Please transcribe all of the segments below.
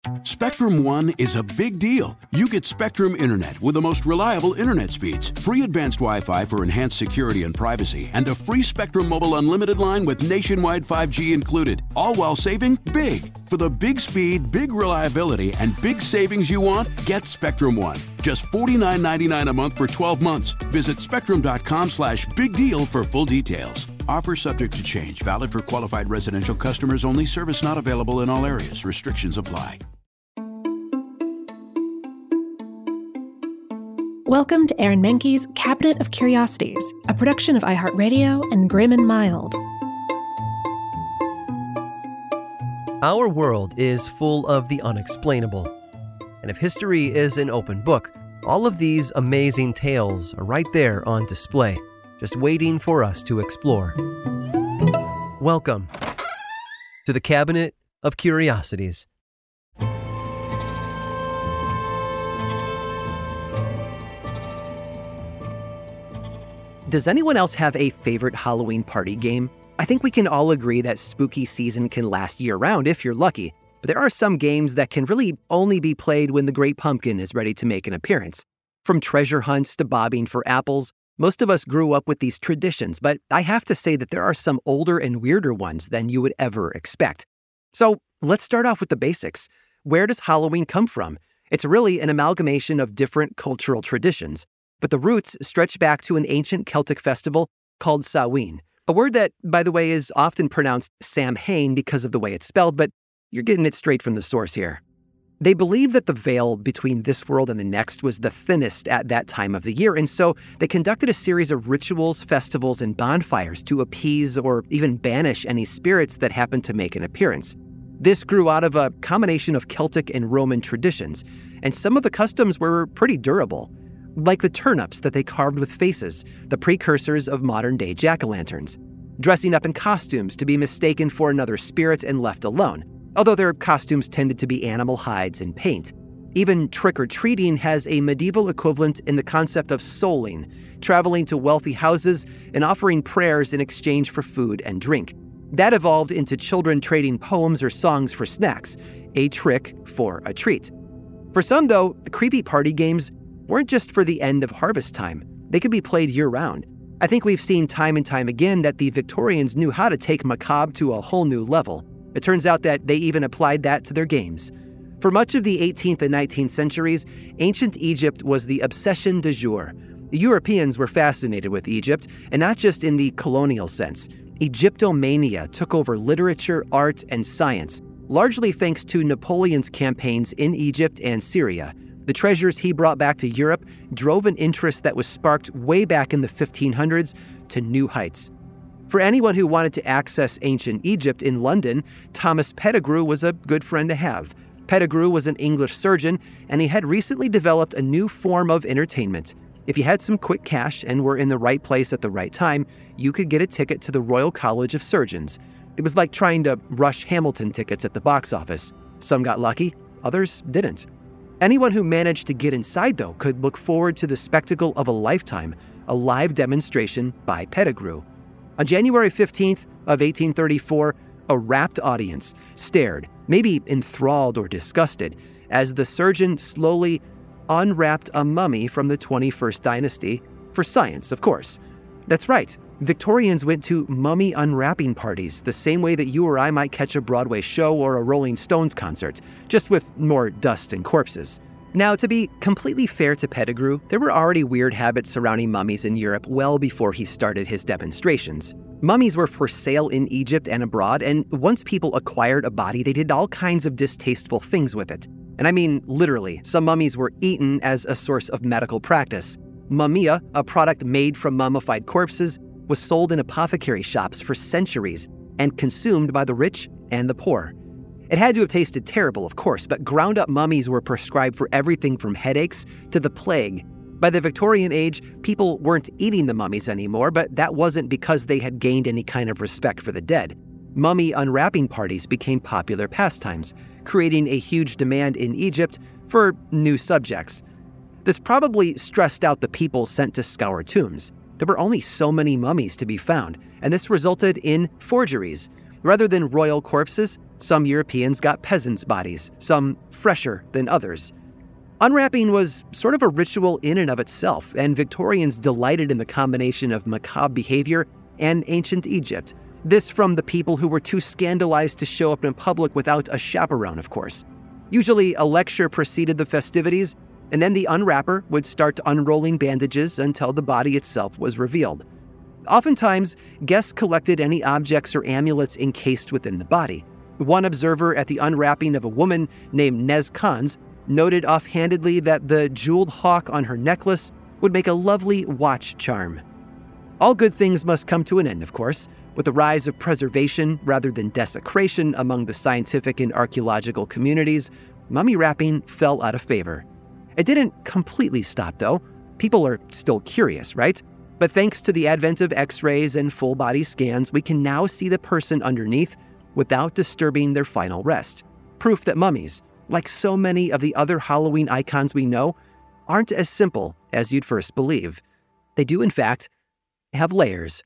Spectrum One is a big deal. You get Spectrum Internet with the most reliable internet speeds, free advanced Wi-Fi for enhanced security and privacy, and a free Spectrum Mobile Unlimited line with nationwide 5G included, all while saving big. For the big speed, big reliability, and big savings you want, get Spectrum One. Just $49.99 a month for 12 months. Visit spectrum.com/big deal for full details. Offer subject to change. Valid for qualified residential customers only. Service not available in all areas. Restrictions apply. Welcome to Aaron Mahnke's Cabinet of Curiosities, a production of iHeartRadio and Grim and Mild. Our world is full of the unexplainable. And if history is an open book, all of these amazing tales are right there on display, just waiting for us to explore. Welcome to the Cabinet of Curiosities. Does anyone else have a favorite Halloween party game? I think we can all agree that spooky season can last year-round if you're lucky, but there are some games that can really only be played when the Great Pumpkin is ready to make an appearance. From treasure hunts to bobbing for apples, most of us grew up with these traditions, but I have to say that there are some older and weirder ones than you would ever expect. So let's start off with the basics. Where does Halloween come from? It's really an amalgamation of different cultural traditions. But the roots stretch back to an ancient Celtic festival called Samhain, a word that, by the way, is often pronounced Samhain because of the way it's spelled, but you're getting it straight from the source here. They believe that the veil between this world and the next was the thinnest at that time of the year, and so they conducted a series of rituals, festivals, and bonfires to appease or even banish any spirits that happened to make an appearance. This grew out of a combination of Celtic and Roman traditions, and some of the customs were pretty durable. Like the turnips that they carved with faces, the precursors of modern-day jack-o'-lanterns. Dressing up in costumes to be mistaken for another spirit and left alone, although their costumes tended to be animal hides and paint. Even trick-or-treating has a medieval equivalent in the concept of souling, traveling to wealthy houses and offering prayers in exchange for food and drink. That evolved into children trading poems or songs for snacks, a trick for a treat. For some, though, the creepy party games weren't just for the end of harvest time. They could be played year-round. I think we've seen time and time again that the Victorians knew how to take macabre to a whole new level. It turns out that they even applied that to their games. For much of the 18th and 19th centuries, ancient Egypt was the obsession du jour. Europeans were fascinated with Egypt, and not just in the colonial sense. Egyptomania took over literature, art, and science, largely thanks to Napoleon's campaigns in Egypt and Syria. The treasures he brought back to Europe drove an interest that was sparked way back in the 1500s to new heights. For anyone who wanted to access ancient Egypt in London, Thomas Pettigrew was a good friend to have. Pettigrew was an English surgeon, and he had recently developed a new form of entertainment. If you had some quick cash and were in the right place at the right time, you could get a ticket to the Royal College of Surgeons. It was like trying to rush Hamilton tickets at the box office. Some got lucky, others didn't. Anyone who managed to get inside, though, could look forward to the spectacle of a lifetime, a live demonstration by Pettigrew. On January 15th of 1834, a rapt audience stared, maybe enthralled or disgusted, as the surgeon slowly unwrapped a mummy from the 21st dynasty, for science, of course. That's right, Victorians went to mummy unwrapping parties the same way that you or I might catch a Broadway show or a Rolling Stones concert, just with more dust and corpses. Now, to be completely fair to Pettigrew, there were already weird habits surrounding mummies in Europe well before he started his demonstrations. Mummies were for sale in Egypt and abroad, and once people acquired a body, they did all kinds of distasteful things with it. And I mean literally, some mummies were eaten as a source of medical practice. Mumia, a product made from mummified corpses, was sold in apothecary shops for centuries and consumed by the rich and the poor. It had to have tasted terrible, of course, but ground-up mummies were prescribed for everything from headaches to the plague. By the Victorian age, people weren't eating the mummies anymore, but that wasn't because they had gained any kind of respect for the dead. Mummy unwrapping parties became popular pastimes, creating a huge demand in Egypt for new subjects. This probably stressed out the people sent to scour tombs. There were only so many mummies to be found, and this resulted in forgeries. Rather than royal corpses, some Europeans got peasants' bodies, some fresher than others. Unwrapping was sort of a ritual in and of itself, and Victorians delighted in the combination of macabre behavior and ancient Egypt. This from the people who were too scandalized to show up in public without a chaperone, of course. Usually, a lecture preceded the festivities, and then the unwrapper would start unrolling bandages until the body itself was revealed. Oftentimes, guests collected any objects or amulets encased within the body. One observer at the unwrapping of a woman named Nez Khans noted offhandedly that the jeweled hawk on her necklace would make a lovely watch charm. All good things must come to an end, of course. With the rise of preservation rather than desecration among the scientific and archaeological communities, mummy wrapping fell out of favor. It didn't completely stop, though. People are still curious, right? But thanks to the advent of X-rays and full-body scans, we can now see the person underneath without disturbing their final rest. Proof that mummies, like so many of the other Halloween icons we know, aren't as simple as you'd first believe. They do, in fact, have layers.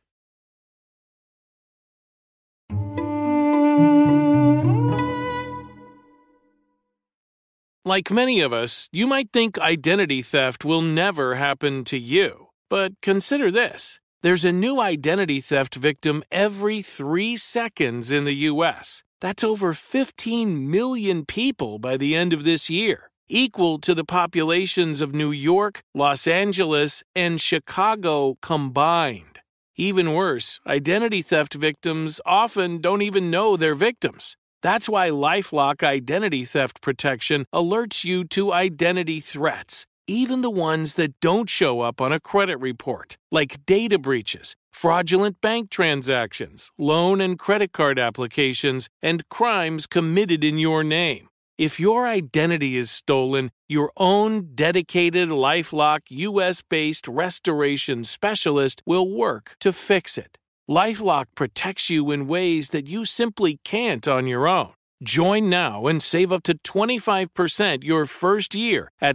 Like many of us, you might think identity theft will never happen to you. But consider this. There's a new identity theft victim every 3 seconds in the U.S. That's over 15 million people by the end of this year, equal to the populations of New York, Los Angeles, and Chicago combined. Even worse, identity theft victims often don't even know they're victims. That's why LifeLock Identity Theft Protection alerts you to identity threats, even the ones that don't show up on a credit report, like data breaches, fraudulent bank transactions, loan and credit card applications, and crimes committed in your name. If your identity is stolen, your own dedicated LifeLock US-based restoration specialist will work to fix it. LifeLock protects you in ways that you simply can't on your own. Join now and save up to 25% your first year at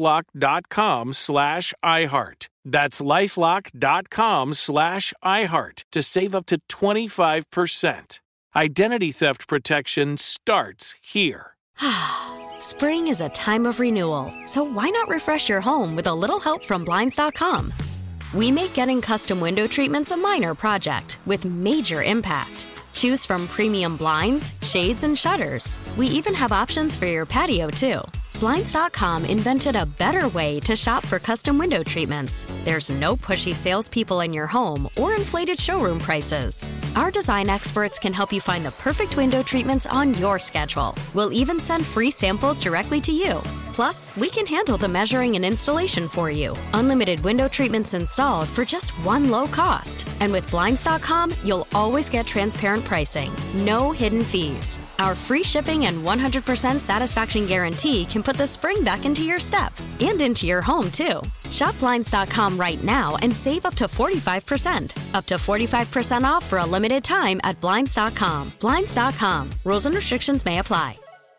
LifeLock.com/iHeart. That's LifeLock.com/iHeart to save up to 25%. Identity theft protection starts here. Spring is a time of renewal, so why not refresh your home with a little help from Blinds.com? We make getting custom window treatments a minor project with major impact. Choose from premium blinds, shades, and shutters. We even have options for your patio, too. Blinds.com invented a better way to shop for custom window treatments. There's no pushy salespeople in your home or inflated showroom prices. Our design experts can help you find the perfect window treatments on your schedule. We'll even send free samples directly to you. Plus, we can handle the measuring and installation for you. Unlimited window treatments installed for just one low cost. And with Blinds.com, you'll always get transparent pricing. No hidden fees. Our free shipping and 100% satisfaction guarantee can put the spring back into your step and into your home, too. Shop Blinds.com right now and save up to 45%. Up to 45% off for a limited time at Blinds.com. Blinds.com. Rules and restrictions may apply.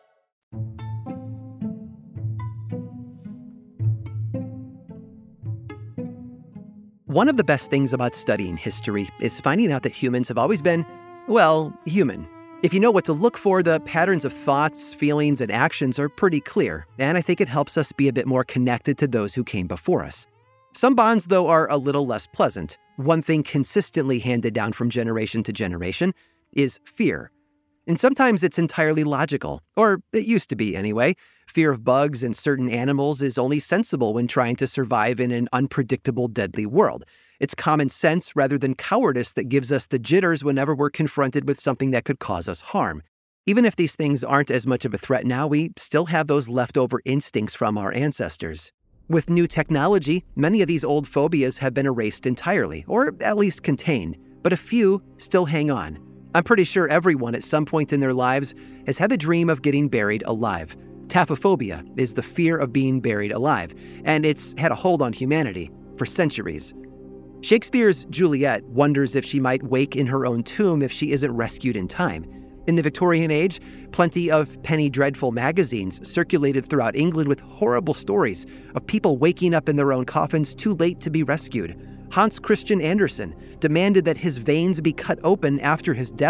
One of the best things about studying history is finding out that humans have always been, well, human. If you know what to look for, the patterns of thoughts, feelings, and actions are pretty clear, and I think it helps us be a bit more connected to those who came before us. Some bonds, though, are a little less pleasant. One thing consistently handed down from generation to generation is fear. And sometimes it's entirely logical, or it used to be anyway. Fear of bugs and certain animals is only sensible when trying to survive in an unpredictable, deadly world. It's common sense rather than cowardice that gives us the jitters whenever we're confronted with something that could cause us harm. Even if these things aren't as much of a threat now, we still have those leftover instincts from our ancestors. With new technology, many of these old phobias have been erased entirely, or at least contained, but a few still hang on. I'm pretty sure everyone at some point in their lives has had the dream of getting buried alive. Taphophobia is the fear of being buried alive, and it's had a hold on humanity for centuries. Shakespeare's Juliet wonders if she might wake in her own tomb if she isn't rescued in time. In the Victorian age, plenty of penny dreadful magazines circulated throughout England with horrible stories of people waking up in their own coffins too late to be rescued. Hans Christian Andersen demanded that his veins be cut open after his death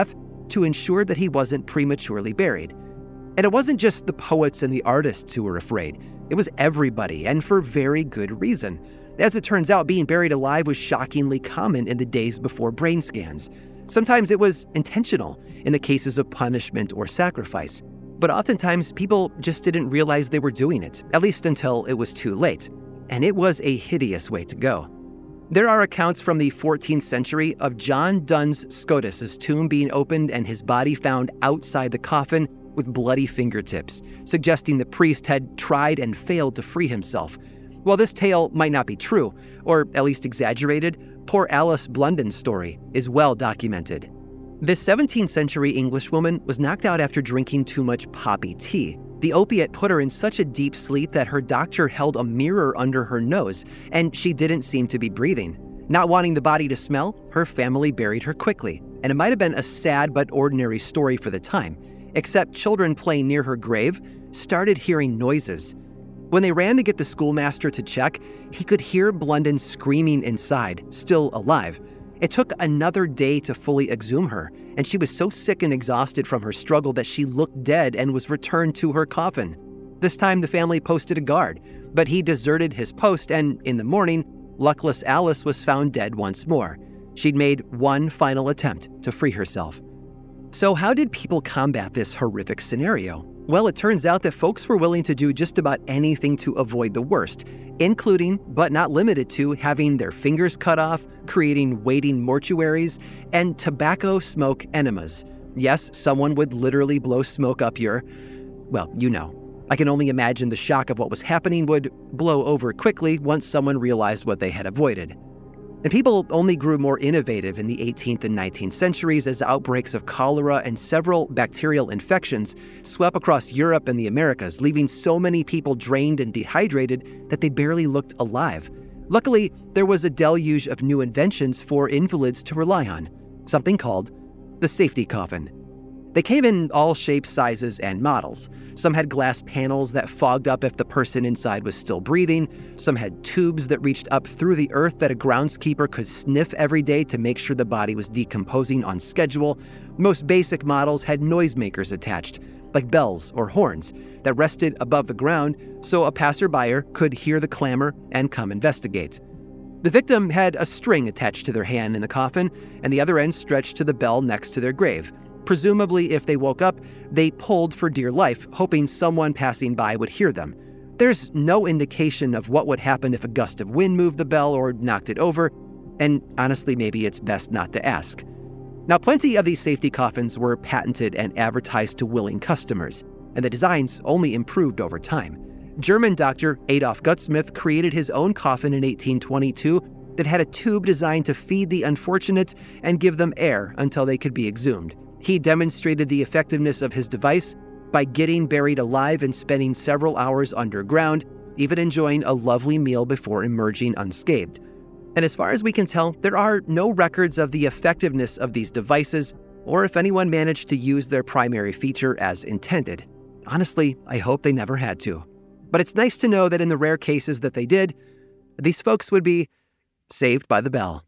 to ensure that he wasn't prematurely buried. And it wasn't just the poets and the artists who were afraid. It was everybody, and for very good reason. As it turns out, being buried alive was shockingly common in the days before brain scans. Sometimes it was intentional in the cases of punishment or sacrifice. But oftentimes, people just didn't realize they were doing it, at least until it was too late. And it was a hideous way to go. There are accounts from the 14th century of John Duns Scotus' tomb being opened and his body found outside the coffin with bloody fingertips, suggesting the priest had tried and failed to free himself. While this tale might not be true, or at least exaggerated, poor Alice Blunden's story is well documented. This 17th century Englishwoman was knocked out after drinking too much poppy tea. The opiate put her in such a deep sleep that her doctor held a mirror under her nose, and she didn't seem to be breathing. Not wanting the body to smell, her family buried her quickly, and it might have been a sad but ordinary story for the time, except children playing near her grave started hearing noises. When they ran to get the schoolmaster to check, he could hear Blunden screaming inside, still alive. It took another day to fully exhume her, and she was so sick and exhausted from her struggle that she looked dead and was returned to her coffin. This time the family posted a guard, but he deserted his post, and in the morning, luckless Alice was found dead once more. She'd made one final attempt to free herself. So how did people combat this horrific scenario? Well, it turns out that folks were willing to do just about anything to avoid the worst, including, but not limited to, having their fingers cut off, creating waiting mortuaries, and tobacco smoke enemas. Yes, someone would literally blow smoke up your, well, you know. I can only imagine the shock of what was happening would blow over quickly once someone realized what they had avoided. And people only grew more innovative in the 18th and 19th centuries as outbreaks of cholera and several bacterial infections swept across Europe and the Americas, leaving so many people drained and dehydrated that they barely looked alive. Luckily, there was a deluge of new inventions for invalids to rely on, something called the safety coffin. They came in all shapes, sizes, and models. Some had glass panels that fogged up if the person inside was still breathing. Some had tubes that reached up through the earth that a groundskeeper could sniff every day to make sure the body was decomposing on schedule. Most basic models had noisemakers attached, like bells or horns, that rested above the ground so a passerby could hear the clamor and come investigate. The victim had a string attached to their hand in the coffin, and the other end stretched to the bell next to their grave. Presumably, if they woke up, they pulled for dear life, hoping someone passing by would hear them. There's no indication of what would happen if a gust of wind moved the bell or knocked it over, and honestly, maybe it's best not to ask. Now, plenty of these safety coffins were patented and advertised to willing customers, and the designs only improved over time. German doctor Adolf Gutsmuth created his own coffin in 1822 that had a tube designed to feed the unfortunate and give them air until they could be exhumed. He demonstrated the effectiveness of his device by getting buried alive and spending several hours underground, even enjoying a lovely meal before emerging unscathed. And as far as we can tell, there are no records of the effectiveness of these devices or if anyone managed to use their primary feature as intended. Honestly, I hope they never had to. But it's nice to know that in the rare cases that they did, these folks would be saved by the bell.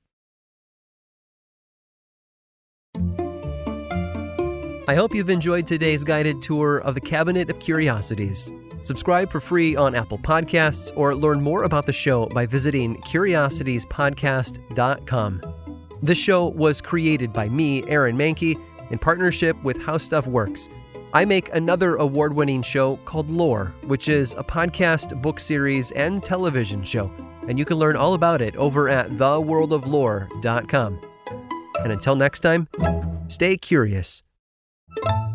I hope you've enjoyed today's guided tour of the Cabinet of Curiosities. Subscribe for free on Apple Podcasts or learn more about the show by visiting curiositiespodcast.com. This show was created by me, Aaron Mahnke, in partnership with How Stuff Works. I make another award-winning show called Lore, which is a podcast, book series, and television show, and you can learn all about it over at theworldoflore.com. And until next time, stay curious.